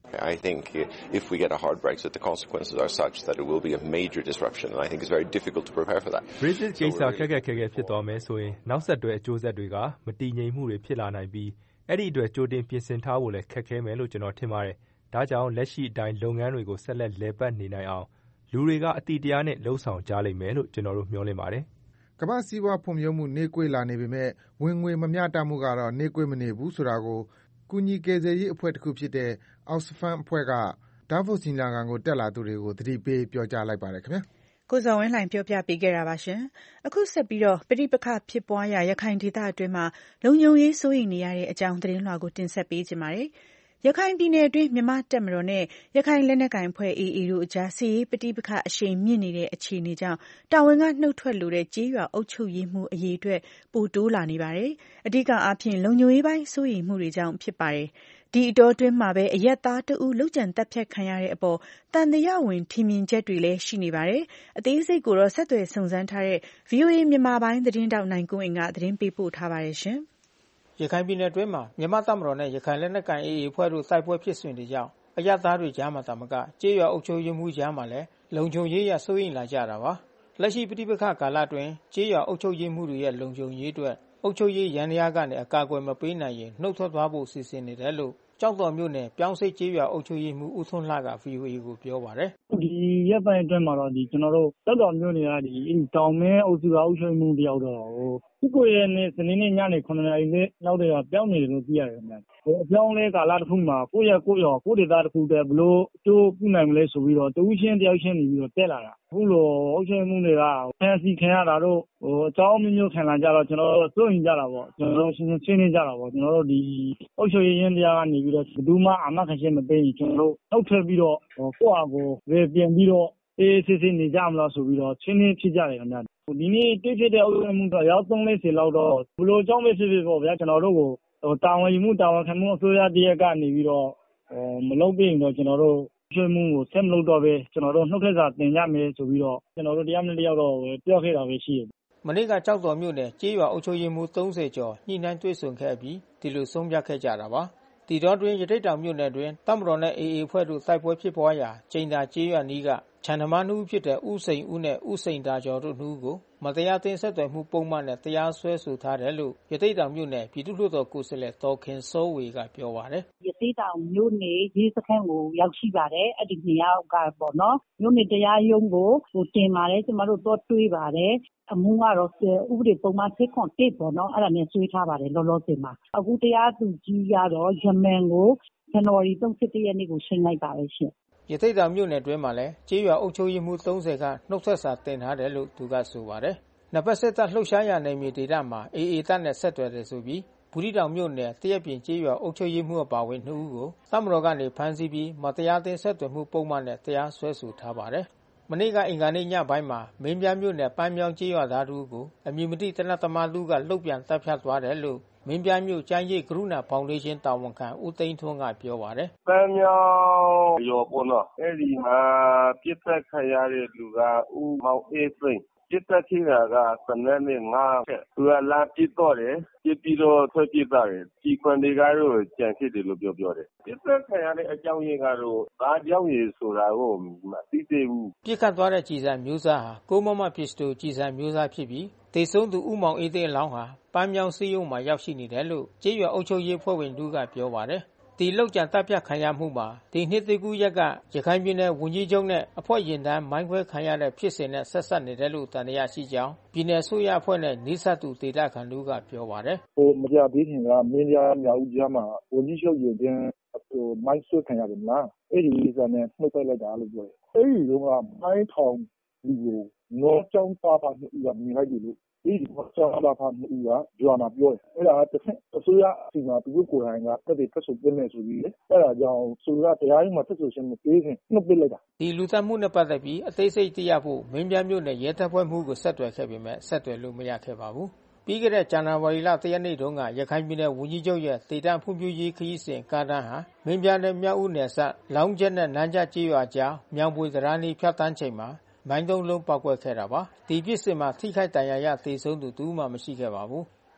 I think if we get a hard Brexit, the consequences are such that it will be a major disruption, and I think it's very difficult to prepare for that. Brexit ကိစ္စခက်ဖြစ်သွားမယ်ဆိုရင်နောက်ဆက်တွဲအကျိုးဆက်တွေကမတည်ငြိမ်မှုတွေဖြစ်လာနိုင်ပြီးအဲ့ဒီအတွက်ကြိုတင်ပြင်ဆင်ထားဖို့လည်းခက်ခဲမယ်လို့ကျွန်တော်ထင်ပါတယ်။ဒါကြောင့်လက်ရှိအတိုင်းလုပ်ငန်းတွေကိုဆက်လက်လည်ပတ်နေနိုင်အောင်လူတွေကအတိတရားနဲ့လှုံ့ဆော်ကြလိမ့်မယ်လို့ကျွန်တော်တို့မျှော်လင့်ပါတယ်ကမ္ဘာစီးပွားဖွံ့ဖြိုးမှုနှေးကွေးလာနေပေမဲ့ဝင်ငွေမမျှတမှုကတော့နှေးကွေးမနေဘူးဆိုတာကိုကူညီကယ်ဆယ်ရေးအဖွဲ့တစ်ခုဖြစ်တဲ့ Oxfam အဖွဲ့က Davos ညီလာခံကိုတက်လာသူတွေကိုသတိပေးပြောကြားလိုက်ပါတယ်ခင်ဗျာကိုဇော်ဝင်းလှိုင်ပြောပြပေးခဲ့တာပါရှင်အခုဆက်ပြီးတော့ပဋိပက္ခဖြစ်ပွားရာရခိုင်ဒေသအတွင်းမှာလုံခြုံရေးစိုးရိမ်နေရတဲ့အကြောင်းသတင်းလွှာကိုတင်ဆက်ပေးကြပါမယ်ရခိုင်ပြည်နယ်အတွင်းမြန်မာတပ်မတော်နဲ့ရခိုင်လက်နက်ကိုင်အဖွဲ့ AA တို့အကြားစစ်ရေးပဋိပက္ခအရှိန်မြင့်နေတဲ့အခြေအနေကြောင့်တာဝန်ကနှုတ်ထွက်လိုတဲ့ကြေးရွာအုပ်ချုပ်ရေးမှုအရေးအတွက်ပိုတိုးလာနေပါတယ်။အဓိကအားဖြင့်လုံခြုံရေးပိုင်းစိုးရိမ်မှုတွေကြောင့်ဖြစ်ပါတယ်။ဒီအတောအတွင်းမှာပဲအရက်သားတဦးလုပ်ကြံတပ်ဖြတ်ခံရတဲ့အပေါ်တန်တရားဝင်ထင်မြင်ချက်တွေလည်းရှိနေပါတယ်။အသေးစိတ်ကိုတော့ဆက်သွယ်စုံစမ်းထားတဲ့ VOA မြန်မာပိုင်းသတင်းတောက်နိုင်ကွန်းအိမ်ကသတင်းပေးပို့ထားပါတယ်ရှင်။ရခိုင်ပြည်နယ်အတွင်းမှာမြန်မာတပ်မတော်နဲ့ရခိုင်လက်နက်ကိုင် AA အဖွဲ့တို့တိုက်ပွဲဖြစ်စဉ်တွေကြောင့်အရပ်သားတွေကြားမှာတမကကြေးရွာအုပ်ချုပ်ရေးမှုကြားမှာလည်းလုံခြုံရေးရစိုးရိမ်လာကြတာပါလက်ရှိပဋိပက္ခကာလအတွင်းကြေးရွာအုပ်ချုပ်ရေးမှုတွေရဲ့လုံခြုံရေးအတွက်အုပ်ချုပ်ရေးရန်ရာကနေအကာအကွယ်မပေးနိုင်ရင်နှုတ်ထွက်သွားဖို့စီစဉ်နေတယ်လို့ကျောက်တော်မြို့နယ်ပြောင်းစိတ်ကြေးရွာအုပ်ချုပ်ရေးမှုဦးထွန်းလှက VOA ကိုပြောပါတယ်ဒီရက်ပိုင်းအတွင်းမှာတော့ကျွန်တော်တို့ကျောက်တော်မြို့နယ်ကတောင်မဲအုပ်စုအုပ်ချုပ်မှုတယောက်တော့ဒီကိုရဲ့နေ့စနေနေ့ညနေ9:00နာရီလောက်တည်းကပြောင်းနေတယ်လို့သိရတယ်ခင်ဗျ။အပြောင်းလဲကာလတစ်ခုမှာကိုယ့်ဒေသတစ်ခုတည်းဘလို့အကျိုးပြုနိုင်မလဲဆိုပြီးတော့တဦးချင်းတယောက်ချင်းနေပြီးတော့တက်လာတာ။အခုလိုအုပ်ချုပ်မှုတွေကဖန်စီခံရတာတော့အကြောင်းမျိုးခံလာကြတော့ကျွန်တော်တို့စိုးရင်ကြတာပေါ့။ကျွန်တော်တို့ရှင်းရှင်းနေကြတာပေါ့။ကျွန်တော်တို့ဒီအုပ်ချုပ်ရေးရင်းတရားကနေပြီးတော့ဘယ်သူမှအာမခံချက်မပေးရင်ကျွန်တော်တို့နှုတ်ထွက်ပြီးတော့ကိုယ့်အကိုပြန်ပြီးတော့အေးစစ်စစ်နေကြမလားဆိုပြီးတော့ချင်းချင်းဖြစ်ကြတယ်ခင်ဗျ။ဒီနေ့တိဖြစ်တဲ့အုပ်ချုပ်မှုတော့ရောက်3-4လောက်တော့ဘလို့အကြောင်းပဲဖြစ်ဖြစ်ပေါ့ဗျာကျွန်တော်တို့ကိုတာဝန်ယူမှုတာဝန်ခံမှုအစိုးရတရက်ကနေပြီးတော့မလုပ်ပြီးရင်တော့ကျွန်တော်တို့ကျွေးမှုကိုဆက်မလုပ်တော့ပဲကျွန်တော်တို့နှုတ်ထွက်စာတင်ကြမယ်ဆိုပြီးတော့ကျွန်တော်တို့တရားမတယောက်တော့ပြောခဲ့တာပဲရှိတယ်မနေ့ကကြောက်တော်မြို့နယ်ကြေးရွာအုပ်ချုပ်ရေးမှု30ကျော်ညှိနှိုင်းတွေ့ဆုံခဲ့ပြီးဒီလိုဆုံးဖြတ်ခဲ့ကြတာပါဒီတော့တွင်ရတိတ်တောင်မြို့နယ်တွင်တပ်မတော်နဲ့ AA အဖွဲ့တို့တိုက်ပွဲဖြစ်ပွားရာကျိန်သာကြေးရွာနီးကခြံသမားနှူးဖြစ်တဲ့ဦးစိန်ဦးနဲ့ဦးစိန်တာကျော်တို့နှူးကိုမတရားတင်ဆက်သွယ်မှုပုံမှန်နဲ့တရားစွဲဆိုထားတယ်လို့ရတိတ်တောင်မြို့နယ်ပြည်သူ့လွှတ်တော်ကိုယ်စားလှယ်ဒေါ်ခင်စောဝေကပြောပါတယ်ရတိတ်တောင်မြို့နယ်ရေးစခန်းကိုရောက်ရှိပါတယ်အဲ့ဒီနေရာကပေါ့နော်မြို့နယ်တရားရုံးကိုတင်ပါတယ်ကျမတို့တော့တွေးပါတယ်အမှုကတော့ဥပဒေပုံမှန်7ခွန်1ပေါ့နော်အဲ့ဒါနဲ့ဆွေးထားပါတယ်လောလောဆယ်မှာအခုတရားသူကြီးကတော့ယမန်ကိုဇန်နဝါရီ31ရက်နေ့ကိုရှင်းလိုက်ပါပဲရှင်ရထိတ်တောင်မြို့နယ်တွင်းမှာလည်းကြေးရွာအုပ်ချုပ်ရေးမှု30ကနှုတ်ဆက်စာတင်ထားတယ်လို့သူကဆိုပါတယ်။နှစ်ဖက်စစ်တပ်လှုပ်ရှားရနယ်မြေဒေသမှာ AA တပ်နဲ့ဆက်သွယ်တယ်ဆိုပြီးဘူးတီတောင်မြို့နယ်တရက်ပြင်ကြေးရွာအုပ်ချုပ်ရေးမှုအပါဝင်2ဦးကိုတပ်မတော်ကနေဖမ်းဆီးပြီးမတရားတင်ဆက်သွယ်မှုပုံမှန်နဲ့တရားစွဲဆိုထားပါတယ်။မနေ့ကအင်္ဂါနေ့ညပိုင်းမှာမင်းပြားမြို့နယ်ပန်းမြောင်းကြေးရွာသားတို့ကိုအမည်မသိတနတ်သမားလူကလှုပ်ပြန်တပ်ဖြတ်သွားတယ်လို့မင်းပြားမြို့ကျန်းရိပ်ကရုဏာဖောင်ဒေးရှင်းတာဝန်ခံဦးသိန်းထွန်းကပြောပါတယ်။ပန်းမြောင်းရောပေါ်တော့အဲ့ဒီမှာပြစ်သက်ခံရတဲ့လူကဦးမောင်အေးစိန်ပြစ်သက်ခဲ့တာကစနေနေ့9ရက်သူကလာပြစ်တော့တယ်ပြစ်ပြီးတော့ထွက်ပြေးသွားတယ်ဒီခွန်တွေကတော့ကြံဖြစ်တယ်လို့ပြောတယ်ပြစ်သက်ခံရတဲ့အကြောင်းရင်းကတော့ဘာကြောင့်ရဆိုတာကိုမသိသေးဘူးပြစ်ခတ်သွားတဲ့ကြည်စံမျိုးစားဟာကိုမမပစ္စတိုကြည်စံမျိုးစားဖြစ်ပြီးတေဆုံးသူဦးမောင်အေးသိန်းအလောင်းဟာပန်းမြောင်းစီးရုံမှာရောက်ရှိနေတယ်လို့ကြေးရွာအုပ်ချုပ်ရေးဖွဲ့ဝင်တို့ကပြောပါတယ်ဒီလောက်ကြံတပ်ဖြတ်ခံရမှုမှာဒီနှစ်သေးကူရက်ကရခိုင်ပြည်နယ်ဝန်ကြီးချုပ်နဲ့အဖွဲ့ရင်တန်းမိုင်းခွဲခံရတဲ့ဖြစ်စဉ်နဲ့ဆက်ဆက်နေတယ်လို့တန်တရားရှိကြောင်းပြည်နယ်ဆိုရအဖွဲ့နဲ့နှိစပ်သူဒေတာခန်တို့ကပြောပါတယ်မကြသေးခင်ကမင်းပြားမြောက်ဦးကြားမှာဝန်ကြီးချုပ်ရင်တန်းမိုင်းဆွဲခံရတယ်မလားအဲ့ဒီကိစ္စနဲ့နှုတ်ပိတ်လိုက်တာလို့ပြောတယ်အဲ့ဒီတော့မိုင်းထောင်ဒီကိုနော်ကြောင်းသားပါနှစ်ဦးကမြင်လိုက်တယ်လို့ဒီကျောင်းသားဖားမှုကရွာမှာပြောတယ်အဲ့ဒါတစ်ဆက်အစိုးရအစီအမံသူတို့ကိုယ်တိုင်ကတက်တဲ့ထွက်ဆိုပြနေဆိုပြီးအဲ့ဒါကြောင့်ဆိုရတရားရုံးမှာထွက်ဆိုရှင်မပေးခင်နှုတ်ပိတ်လိုက်တာဒီလူသတ်မှုနဲ့ပတ်သက်ပြီးအသေးစိတ်သိရဖို့မင်းပြမြို့နယ်ရဲတပ်ဖွဲ့မှုကိုဆက်သွယ်ခဲ့ပေမဲ့ဆက်သွယ်လို့မရခဲ့ပါဘူးပြီးခဲ့တဲ့ဇန်နဝါရီလ1ရက်နေ့တုန်းကရခိုင်ပြည်နယ်ဝန်ကြီးချုပ်ရဲ့ဒေသဖွံ့ဖြိုးရေးခရီးစဉ်ကားတန်းဟာမင်းပြနဲ့မြောက်ဦးနယ်စပ်လောင်းကျက်နဲ့နန်းကျကြေးရွာကြားမြောင်ပွေသရာနီဖြတ်တန်းချိန်မှာမိုင်း3လုံးပောက်ကွဲခဲ့တာပါဒီဖြစ်စဉ်မှာထိခိုက်ဒဏ်ရာရသေဆုံးသူ2ဦးမှမရှိခဲ့ပါဘူး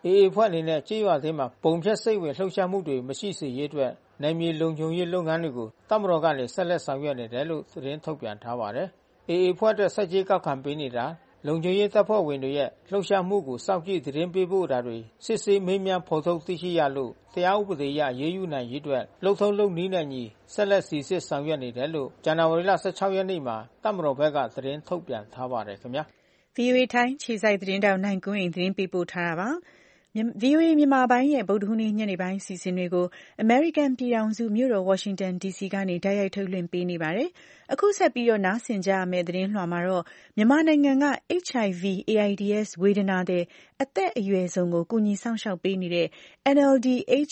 AA အဖွဲ့အနေနဲ့ကြေးရွာသေးမှာပုံဖြတ်စိတ်ဝင်လှုပ်ရှားမှုတွေမရှိစေရေးအတွက်နယ်မြေလုံခြုံရေးလုပ်ငန်းတွေကိုတပ်မတော်ကနေဆက်လက်ဆောင်ရွက်နေတယ်လို့သတင်းထုတ်ပြန်ထားပါတယ်။ AA အဖွဲ့အတွက်ဆက်ကြေးကောက်ခံပေးနေတာလုံခြုံရေးတပ်ဖွဲ့ဝင်တွေရဲ့လှုပ်ရှားမှုကိုစောင့်ကြည့်သတင်းပေးပို့တာတွေစစ်ဆေးမေးမြန်းဖော်ထုတ်သိရှိရလို့တရားဥပဒေအရရေးယူနိုင်ရေးအတွက်လုံထုံးလုံနည်းနဲ့ညီဆက်လက်စီစစ်ဆောင်ရွက်နေတယ်လို့ဇန်နဝါရီလ16ရက်နေ့မှာတပ်မတော်ဘက်ကသတင်းထုတ်ပြန်ထားပါတယ်ခင်ဗျာ VOA ထိုင်းခြေစိုက်သတင်းတောင်နိုင်ကွန်းအိမ်သတင်းပေးပို့ထားတာပါVOA မြန်မာပိုင်းရဲ့ဗုဒ္ဓဟူးနေ့ညနေပိုင်းစီစဉ်တွေကို American ပြည်ထောင်စုမြို့တော် Washington DC ကနေတိုက်ရိုက်ထုတ်လွှင့်ပေးနေပါတယ်။အခုဆက်ပြီးနားဆင်ကြရမယ့်သတင်းလွှာမှာတော့မြန်မာနိုင်ငံက HIV/AIDS ဝေဒနာသည်အသက်အရွယ်ဆုံးကိုကူညီဆောင်ရှောက်ပေးနေတဲ့ NLD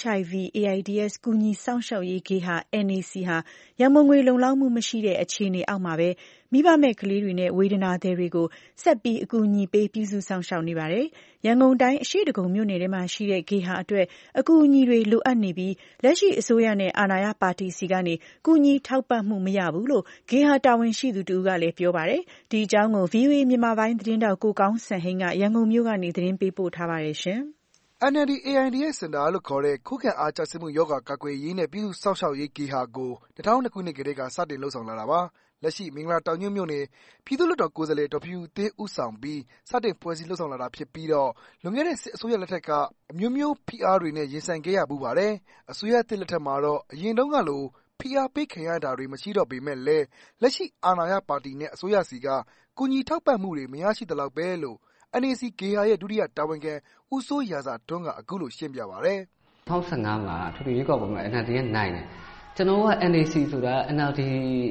HIV/AIDS ကူညီဆောင်ရှောက်ရေးဂေဟာ NAC ဟာရန်ပုံငွေလုံလောက်မှုမရှိတဲ့အခြေအနေအောက်မှာပဲမိဘမဲ့ကလေးတွေနဲ့ဝေဒနာသည်တွေကိုဆက်ပြီးအကူအညီပေးပြုစုဆောင်ရှောက်နေပါတယ်။ရန်ကုန်တိုင်းအရှေ့ဒဂုံမြို့နယ်ထဲမှာရှိတဲ့ဂေဟာအတွက်အကူအညီတွေလိုအပ်နေပြီးလက်ရှိအစိုးရနဲ့အာဏာရပါတီစီကနေကူညီထောက်ပံ့မှုမရဘူးလို့ဂေဟာတာဝန်ရှိသူတဦးကလည်းပြောပါတယ်။ဒီအကြောင်းကို VOA မြန်မာပိုင်းသတင်းတောက်ကိုကောင်းစံဟိန်းကရန်ကုန်မြို့ကနေသတင်းပေးပို့ထားပါတယ်ရှင်။ NLD AIDS Center လို့ခေါ်တဲ့ခုခံအားကျဆင်းမှုရောဂါကာကွယ်ရေးနဲ့ပြည်သူ့စောင့်ရှောက်ရေးဂေဟာကို2002ခုနှစ်ကတည်းကစတင်လုပ်ဆောင်လာတာပါ။လက်ရှိမင်္ဂလာတောင်ညွန့်မြို့နယ်ပြည်သူ့လွှတ်တော်ကိုယ်စားလှယ်ဒေါ်ဖြူဖြူသင်းဦးဆောင်ပြီးစတင်ဖွဲ့စည်းလုပ်ဆောင်လာတာဖြစ်ပြီးတော့လွန်ခဲ့တဲ့စစ်အစိုးရလက်ထက်ကအမျိုးမျိုးဖိအားတွေနဲ့ရင်ဆိုင်ခဲ့ရဘူးပါတယ်။အစိုးရသစ်လက်ထက်မှာတော့အရင်တုန်းကလိုဖိအားပေးခံရတာတွေမရှိတော့ပေမဲ့လည်းလက်ရှိအာဏာရပါတီနဲ့အစိုးရစီကကူညီထောက်ပံ့မှုတွေမရရှိသလောက်ပဲလို့ NAC ဂေဟာရဲ့ဒုတိယတာဝန်ခံဦးစိုးရာဇာထွန်းကအခုလိုရှင်းပြပါတယ်။2015မှာထူထူရွေးကောက်ပွဲမှာ NLD ရဲ့နိုင်တယ်။ကျွန်တော်က NAC ဆိုတာ NLD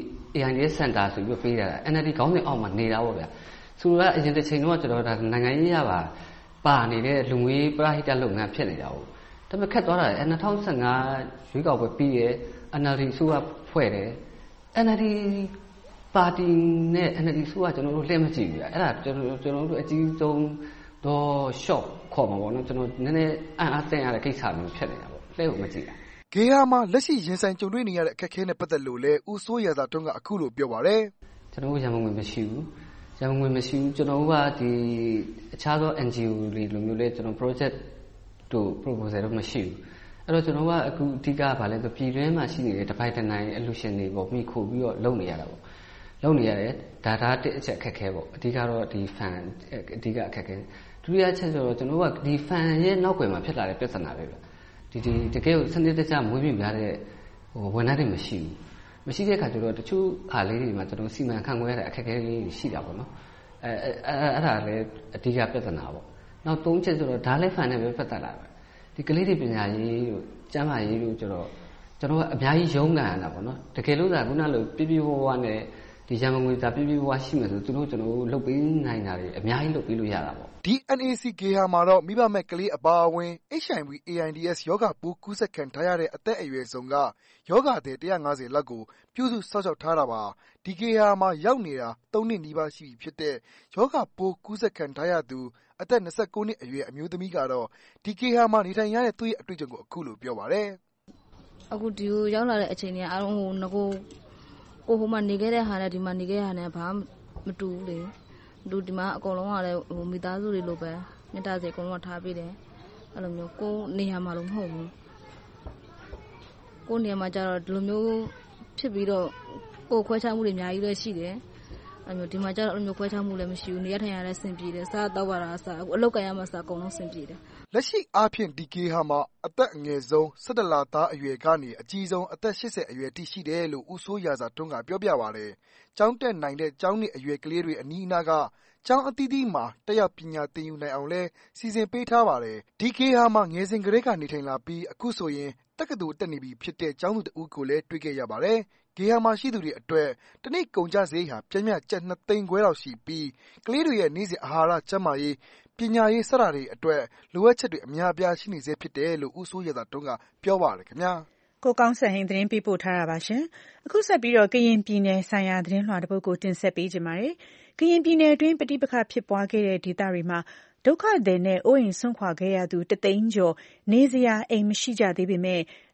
AIDS Center ဆိုပြီးပေးတာ NLD ခေါင်းစဉ်အောက်မှာနေတာပေါ့ဗျာ။ဆိုတော့အရင်တစ်ချိန်တော့ကျွန်တော်ဒါနိုင်ငံရေးရပါနေတဲ့လူငွေပရဟိတလုပ်ငန်းဖြစ်နေတာပေါ့။ဒါပေမဲ့ခက်သွားတာ2015ရွေးကောက်ပွဲပြီးရဲ့ NLD ဆိုကဖွဲ့တယ်။ NLD ပါတီနဲ့ NLD ဆိုကကျွန်တော်တို့လက်မကြည့်ဘူးဗျာ။အဲ့ဒါကျွန်တော်တို့အကြီးဆုံးတော့ shop ခေါ်မှာပေါ့နော်ကျွန်တော်နည်းနည်းအံ့အားသင့်ရတဲ့ကိစ္စမျိုးဖြစ်နေတာပေါ့လဲကိုမကြည့်တာဂေဟာမှာလက်ရှိရင်ဆိုင်ကြုံတွေ့နေရတဲ့အခက်အခဲနဲ့ပတ်သက်လို့လဲဦးစိုးရာဇာထွန်းကအခုလိုပြောပါတယ်ကျွန်တော်တို့ရန်ပုံငွေမရှိဘူးကျွန်တော်တို့ကဒီအခြားသော NGO တွေလိုမျိုးလဲကျွန်တော် project တို့ proposal တော့မရှိဘူးအဲ့တော့ကျွန်တော်ကအခုအဓိကဗာလဲဆိုပြည်တွင်းမှာရှိနေတဲ့တပိုက်တနိုင်အလှူရှင်တွေပေါ့မိခိုပြီးတော့လုပ်နေရတာပေါ့လုပ်နေရတယ်ဒါတစ်အချက်အခက်ခဲပေါ့အဓိကတော့ဒီ fan အဓိကအခက်ခဲဒုတိယအချက်ဆိုတော့ကျွန်တော်တို့ကဒီ fan ရဲ့နောက်ွယ်မှာဖြစ်လာတဲ့ပြဿနာပဲဗျဒီတကယ်ကိုစနစ်တကျမွေးမြူရတဲ့ဝန်ထမ်းတွေမရှိတဲ့အခါကျတော့တချို့အားလေးတွေမှာကျွန်တော်စီမံခန့်ခွဲရတဲ့အခက်အခဲလေးရှိတာပေါ့နော်အဲ့ဒါလည်းအဓိကပြဿနာပေါ့နောက်၃ချက်ဆိုတော့ဒါလည်း fan နဲ့ပဲပတ်သက်လာတယ်ဒီကလေးတွေပညာရေးတို့ကျန်းမာရေးတို့ကျွန်တော်ကအများကြီးရုန်းကန်ရတာပေါ့နော်တကယ်လို့သာခုနလိုပြပြဝဝနဲ့ဒီရန်ကုန်ငွေသာပြပြဝဝရှိမယ်ဆိုသူတို့ကျွန်တော်တို့လုပ်ပေးနိုင်တာတွေအများကြီးလုပ်ပေးလို့ရတာပေါ့ဒီ NAC ဂေဟာမှာတော့မိဘမဲ့ကလေးအပါအဝင် HIV/AIDS ရောဂါပိုးကူးစက်ခံထားရတဲ့အသက်အရွယ်ဆုံးကရောဂါသည်150လောက်ကိုပြုစုစောင့်ရှောက်ထားတာပါဒီဂေဟာမှာရောက်နေတာ3နှစ်နီးပါးရှိပြီဖြစ်တဲ့ရောဂါပိုးကူးစက်ခံထားရသူအသက်29နှစ်အရွယ်အမျိုးသမီးကတော့ဒီဂေဟာမှာနေထိုင်ရတဲ့သူ့ရဲ့အတွေ့အကြုံကိုအခုလိုပြောပါတယ်အခုဒီကိုရောက်လာတဲ့အချိန်တွေကအားလုံးငကိုဟိုမှာနေခဲ့တဲ့ဟာနဲ့ဒီမှာနေခဲ့တဲ့ဟာနဲ့ဘာမတူဘူးလေဒီမှာအကုန်လုံးကလည်းမိသားစုတွေလိုပဲမေတ္တာစိတ်အကုန်လုံးကထားပေးတယ်အဲ့လိုမျိုးကိုနေရာမှာလို့မဟုတ်ဘူးကိုနေရာမှာကျတော့ဒီလိုမျိုးဖြစ်ပြီးတော့ကိုခွဲခြားမှုတွေအများကြီးလည်းရှိတယ်အဲ့လိုဒီမှာကျတော့အဲ့လိုမျိုးခွဲခြားမှုလည်းမရှိဘူးနေရထိုင်ရတဲ့ဆင်ပြေတယ်စားတော့ရတာအစားအခုအလုပ်ကရမှာစားအကုန်လုံးဆင်ပြေတယ်လက်ရှိအားဖြင့်ဒီဂေဟာမှာအသက်အငယ်ဆုံး17လသားအရွယ်ကနေအကြီးဆုံးအသက်80အရွယ်ထိရှိတယ်လို့ဦးစိုးရာဇာထွန်းကပြောပြပါတယ်။ကျောင်းတက်နိုင်တဲ့ကျောင်းနှစ်အရွယ်ကလေးတွေအနီးအနားကကျောင်းအသီးသီးမှာတက်ရောက်ပညာသင်ယူနိုင်အောင်လဲစီစဉ်ပေးထားပါတယ်။ဒီဂေဟာမှာငယ်စဉ်ကလေးကနေထိုင်လာပြီးအခုဆိုရင်တက္ကသိုလ်တက်နေပြီဖြစ်တဲ့ကျောင်းသူတဦးကိုလည်းတွေ့ခဲ့ရပါတယ်။ဂေဟာမှာရှိသူတွေအတွက်တနေ့ကုန်ကျစရိတ်ဟာပြည့်မြတ်ကျပ်2သိန်းခွဲလောက်ရှိပြီးကလေးတွေရဲ့နေ့စဉ်အာဟာရကျန်းမာရေးပညာရေးစတာတွေအတွက်လိုအပ်ချက်တွေအများအပြားရှိနေစေဖြစ်တယ်လို့ဦးစိုးရသာတွန်းကပြောပါတယ်ခင်ဗျာကိုကောင်းစံဟင်းသတင်းပေးပို့ထားတာပါရှင်အခုဆက်ပြီးတော့ကရင်ပြည်နယ်ဆိုင်ရာသတင်းလွှာတစ်ပုဒ်ကိုတင်ဆက်ပေးကြပါမယ်ကရင်ပြည်နယ်အတွင်းပဋိပက္ခဖြစ်ပွားခဲ့တဲ့ဒေသတွေမှာဒုက္ခသည်နဲ့အိုးအိမ်ဆွန့်ခွာခဲ့ရသူတသိန်းကျော်နေစရာအိမ်မရှိကြသေးပေမဲ့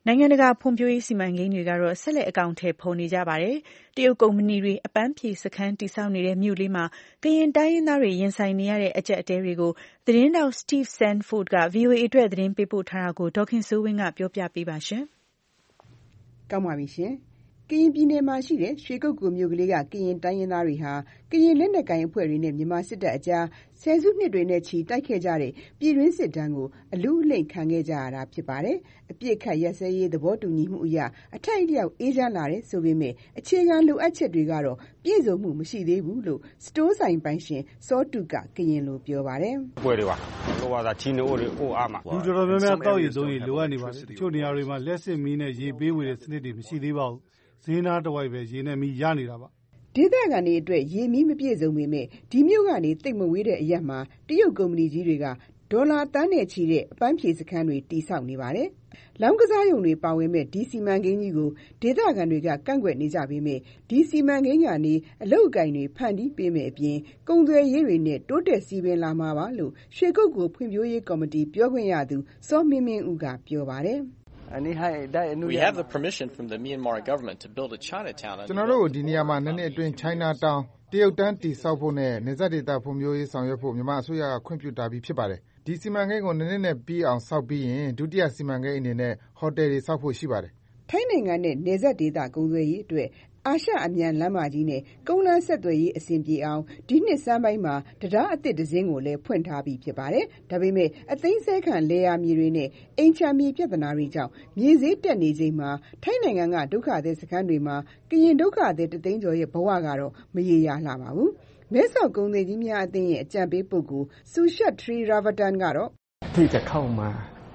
နိုင်ငံတကာဖွံ့ဖြိုးရေးစီမံကိန်းတွေကတော့ဆက်လက်အကောင်အထည်ဖော်နေကြပါတယ်။တရုတ်ကုမ္ပဏီတွေအပန်းဖြေစခန်းတည်ဆောက်နေတဲ့မြို့လေးမှာကရင်တိုင်းရင်းသားတွေရင်ဆိုင်နေရတဲ့အကျပ်အတည်းတွေကိုသတင်းတောက် Steve Sandford က VOA အတွက်သတင်းပေးပို့ထားတာကိုဒေါခင်စိုးဝင်းကပြောပြပေးပါရှင်။ကောင်းပါပြီရှင်။ကရင်ပြည်နယ်မှာရှိတဲ့ရွှေကုက္ကိုမြို့ကလေးကကရင်တိုင်းရင်းသားတွေဟာကရင်လက်နက်ကိုင်အဖွဲ့တွေနဲ့မြန်မာစစ်တပ်အကြားဆယ်စုနှစ်တွေနဲ့ချီတိုက်ခဲ့ကြတဲ့ပြည်တွင်းစစ်တမ်းကိုအလူးအလိမ့်ခံခဲ့ကြရတာဖြစ်ပါတယ်။အပြစ်ခတ်ရက်စဲရေးသဘောတူညီမှုအရအထိုက်အလျောက်အေးချမ်းလာတဲ့ဆိုပေမဲ့အခြေခံလိုအပ်ချက်တွေကတော့ပြည့်စုံမှုမရှိသေးဘူးလို့စတိုးဆိုင်ပိုင်ရှင်စောတုကကရင်လိုပြောပါတယ်။ပွဲတွေပါလောကသာချင်းတို့တွေအိုအားမှာလူတော်တော်များများတောက်ရည်သုံးရည်လိုအပ်နေပါတယ်။တချို့နေရာတွေမှာလက်စစ်မီးနဲ့ရေပေးဝေတဲ့စနစ်တွေမရှိသေးပါဘူး။ဈေးနားတစ်ဝိုက်ပဲရေနဲ့မီးရနေတာပါဒေသခံတွေအတွက်ရေမီးမပြည့်စုံပေမဲ့ဒီမြို့ကနေတိတ်မဝေးတဲ့အရက်မှာတရုတ်ကုမ္ပဏီကြီးတွေကဒေါ်လာတန်းနဲ့ချီတဲ့အပန်းဖြေစခန်းတွေတည်ဆောက်နေပါတယ်။လောင်းကစားရုံတွေပါဝင်မဲ့ဒီစီမံကိန်းကြီးကိုဒေသခံတွေကကန့်ကွက်နေကြပေမဲ့ဒီစီမံကိန်းကနေအလုပ်အကင်တွေဖန်တီးပေးမဲ့အပြင်ကုန်သွယ်ရေးတွေနဲ့တိုးတက်စီးပင်လာမှာပါလို့ရွှေကုက္ကိုဖွံ့ဖြိုးရေးကော်မတီပြောခွင့်ရသူစောမင်းမင်းဦးကပြောပါတယ်။ We have the permission from the Myanmar government to build a Chinatown. ကျွန်တော်တို့ဒီနေရာမှာနှစ်အတွင်း Chinatown တရုတ်တန်းတည်ဆောက်ဖို့နဲ့နယ်စပ်ဒေသဖွံ့ဖြိုးရေးဆောင်ရွက်ဖို့မြန်မာအစိုးရကခွင့်ပြုထားပြီးဖြစ်ပါတယ်။ဒီစီမံကိန်းကိုနှစ်နဲ့ပြီးအောင်ဆောက်ပြီးရင်ဒုတိယစီမံကိန်းအနေနဲ့ဟိုတယ်တွေဆောက်ဖို့ရှိပါတယ်။ထိုင်းနိုင်ငံနဲ့နယ်စပ်ဒေသကုန်သွယ်ရေးအတွက်အာရှအမြန်လမ်းမကြီးနဲ့ကုန်းလမ်းဆက်သွယ်ရေးအဆင်ပြေအောင်ဒီနှစ်ဆန်းပိုင်းမှာတရားအသစ်တစ်စင်းကိုလည်းဖွင့်ထားပြီးဖြစ်ပါတယ်။ဒါပေမဲ့အသိမ်းဆဲခံလေယာမြေတွေနဲ့အိမ်ချမ်းမြေပြဿနာတွေကြောင့်မြေဈေးတက်နေချိန်မှာထိုင်းနိုင်ငံကဒုက္ခသည်စခန်းတွေမှာကရင်ဒုက္ခသည်တသိန်းကျော်ရဲ့ဘဝကတော့မရေရာလှပါဘူး။မဲဆောက်ကုန်သည်ကြီးများအသင်းရဲ့အကြံပေးပုဂ္ဂိုလ်ဆူရှတ်ထရီရာဗတန်ကတော့ที่จะเข้ามา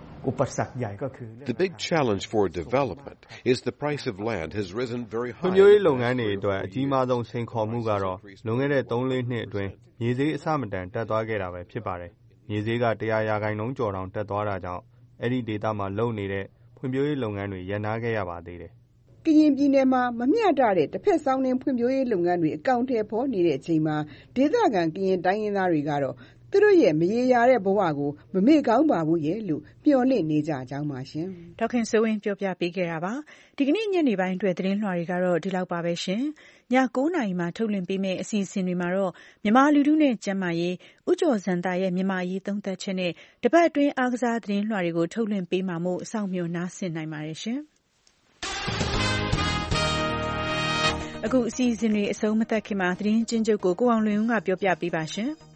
The big challenge for development is the price of land has risen very high. ဖွံ့ဖြိုးရေးလုပ်ငန်းတွေအတွက်အကြီးမားဆုံးစိန်ခေါ်မှုကတော့လွန်ခဲ့တဲ့3-4နှစ်အတွင်းမြေဈေးအဆမတန်တက်သွားခဲ့တာပဲဖြစ်ပါတယ်။မြေဈေးက100%ကျော်တောင်တက်သွားတာကြောင့်အဲ့ဒီဒေသမှာလုပ်နေတဲ့ဖွံ့ဖြိုးရေးလုပ်ငန်းတွေရပ်နားခဲ့ရပါသေးတယ်။ကရင်ပြည်နယ်မှာမမျှတတဲ့တစ်ဖက်ဆောင်တဲ့ဖွံ့ဖြိုးရေးလုပ်ငန်းတွေအကောင့်ထဲပေါ်နေတဲ့အချိန်မှာဒေသခံကရင်တိုင်းရင်းသားတွေကတော့သူတို့ရဲ့မရေရာတဲ့ဘဝကိုမမေ့ကောင်းပါဘူးရဲ့လို့မျှော်လင့်နေကြကြောင်းပါရှင်။ဒေါခင်စိုးဝင်းပြောပြပေးခဲ့တာပါ။ဒီကနေ့ညနေပိုင်းအတွက်သတင်းလွှာတွေကတော့ဒီလောက်ပါပဲရှင်။ည9:00 နာရီမှာထုတ်လွှင့်ပေးမယ့်အစီအစဉ်တွေမှာတော့မြန်မာလူထုနဲ့ကျန်းမာရေးဥကျော်စံတာရဲ့မြန်မာရေးသုံးသပ်ချက်နဲ့တပတ်အတွင်းအားကစားသတင်းလွှာတွေကိုထုတ်လွှင့်ပေးမှာမို့စောင့်မျှော်နားဆင်နိုင်ပါတယ်ရှင်။အခုအစီအစဉ်တွေအဆုံးမသတ်ခင်မှာသတင်းချင်းချုပ်ကိုအောင်လွင်ဦးကပြောပြပေးပါရှင်။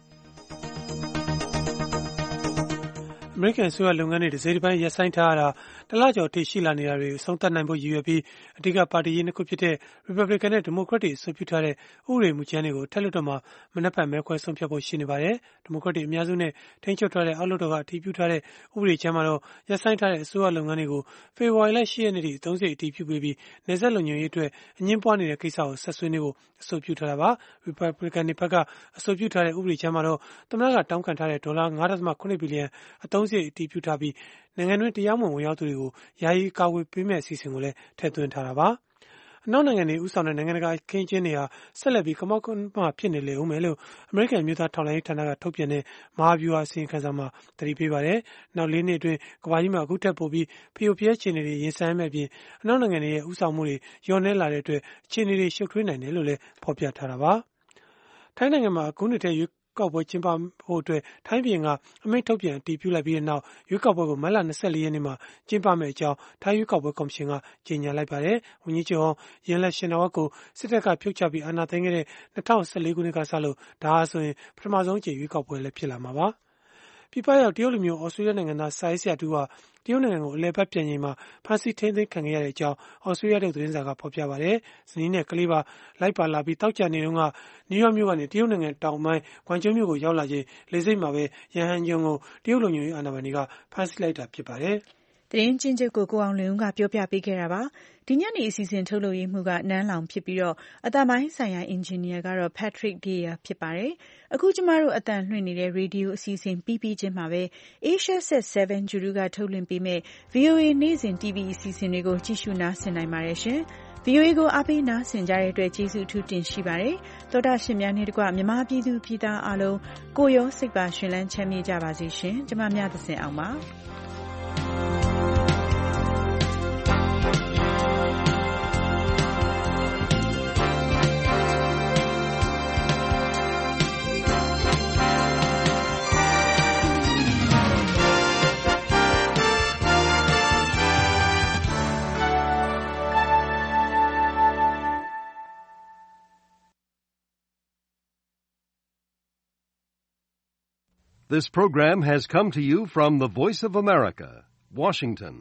အမေရိကန်အစိုးရလုပ်ငန်းတွေတစ်စိတ်တစ်ပိုင်းရပ်ဆိုင်းထားရတာတလကျော်ထိရှိလာနေတာတွေအဆုံးသတ်နိုင်ဖို့ရည်ရွယ်ပြီးအဓိကပါတီကြီးနှစ်ခုဖြစ်တဲ့ Republican နဲ့ Democrat တွေအဆိုပြုထားတဲ့ဥပဒေမူကြမ်းတွေကိုထက်လွှတ်တော်မှာမနက်ဖြန်မဲခွဲဆုံးဖြတ်ဖို့ရှိနေပါတယ်။ Democrat တွေအများစုနဲ့ထိန်းချုပ်ထားတဲ့အောက်လွှတ်တော်ကအတည်ပြုထားတဲ့ဥပဒေကြမ်းမှာတော့ရပ်ဆိုင်းထားတဲ့အစိုးရလုပ်ငန်းတွေကိုဖေဖော်ဝါရီလ 10 ရက်နေ့ထိအသုံးစရိတ်အတည်ပြုပေးပြီးနယ်စပ်လုံခြုံရေးအတွက်အငြင်းပွားနေတဲ့ကိစ္စကိုဆက်ဆွေးနွေးဖို့အဆိုပြုထားတာပါ။ Republican တွေဘက်ကအဆိုပြုထားတဲ့ဥပဒေကြမ်းမှာတော့သမ္မတကတောင်းခံထားတဲ့ဒေါ်လာ $5.7 ဘီလီယံအသုံးစရိတ်အတည်ပြုထားပြီးနိုင်ငံတွင်းတရားမဝင်ရောက်သူတွေကိုယာယီကာကွယ်ပေးမယ့်အစီအစဉ်ကိုလည်းထည့်သွင်းထားတာပါ။အနောက်နိုင်ငံတွေဥဆောင်တဲ့နိုင်ငံတကာအခင်းအကျင်းတွေဟာဆက်လက်ပြီးကမောက်ကမဖြစ်နေလေဦးမယ်လို့အမေရိကန်မျိုးသားထောက်လှမ်းရေးဌာနကထုတ်ပြန်တဲ့မဟာဗျူဟာအစီရင်ခံစာမှာသတိပေးပါတယ်။နောက် 4 နှစ်အတွင်းကမ္ဘာကြီးမှာအခုထက်ပိုပြီးဖျို့ဖျဲအခြေအနေတွေရင်ဆိုင်ရမယ့်အပြင်အနောက်နိုင်ငံတွေရဲ့ဥဆောင်မှုတွေလျော့နည်းလာတဲ့အတွက်အခြေအနေတွေရှုပ်ထွေးနိုင်တယ်လို့လည်းဖော်ပြထားတာပါ။ထိုင်းနိုင်ငံမှာအခုနှစ်ထဲကောက်ပွဲကျင်းပဖို့အတွက်ထိုင်းပြည်ကအမိန့်ထုတ်ပြန်အတည်ပြုလိုက်ပြီးတဲ့နောက်ရွေးကောက်ပွဲကိုမတ်လ 24 ရက်နေ့မှာကျင်းပမယ့်အကြောင်းထိုင်းရွေးကောက်ပွဲကော်မရှင်ကကြေညာလိုက်ပါတယ်။ဝန်ကြီးချုပ်ဟောင်းယင်လက်ရှင်နာဝတ်ကိုစစ်တပ်ကဖြုတ်ချပြီးအာဏာသိမ်းခဲ့တဲ့2014 ခုနှစ်ကစလို့ဒါဟာဆိုရင်ပထမဆုံးအကြိမ်ရွေးကောက်ပွဲလည်းဖြစ်လာမှာပါ။ပြည်ပရောက်တရုတ်လူမျိုးဩစတြေးလျနိုင်ငံသားစာရေးဆရာတူဟာတရုတ်နိုင်ငံကိုအလဲပတ်ပြန်ချိန်မှာဖမ်းဆီးထိန်းသိမ်းခံခဲ့ရတဲ့အကြောင်းဩစတြေးလျသတင်းစာကဖော်ပြပါတယ်။ဇနီးနဲ့ကလေးပါလိုက်ပါလာပြီးတောက်ကြနေတုန်းကနယူးယောက်မြို့ကနေတရုတ်နိုင်ငံတောင်ပိုင်းဂွမ်ကျိုးမြို့ကိုရောက်လာချိန်လေဆိပ်မှာပဲရန်ဟန်ဂျုံကိုတရုတ်လူမျိုးအာဏာပိုင်တွေကဖမ်းဆီးလိုက်တာဖြစ်ပါတယ်။သတင်းချင်းချုပ်ကိုအောင်လွင်ဦးကပြောပြပေးခဲ့တာပါ။ဒီညနေအစီအစဉ်ထုတ်လုပ်ရေးမှူးကနန်းလောင်ဖြစ်ပြီးတော့အသံပိုင်းဆိုင်ရာအင်ဂျင်နီယာကတော့ Patrick Deer ဖြစ်ပါတယ်။အခုကျမတို့အသံလွှင့်နေတဲ့ရေဒီယိုအစီအစဉ်ပြီးချင်းမှာပဲ Asia Set 7 Juru ကထုတ်လွှင့်ပေးမဲ့ VOA နေ့စဉ် TV အစီအစဉ်တွေကိုကြည့်ရှုနားဆင်နိုင်ပါတယ်ရှင်။ VOA ကိုအားပေးနားဆင်ကြတဲ့အတွက်ကျေးဇူးအထူးတင်ရှိပါတယ်။သောတာရှင်များနဲ့တကွမြန်မာပြည်သူပြည်သားအားလုံးကိုရောစိတ်ပါရှင်လန်းချမ်းမြေ့ကြပါစေရှင်။ကျမမြတ်သဇင်အောင်ပါ။ This program has come to you from the Voice of America, Washington.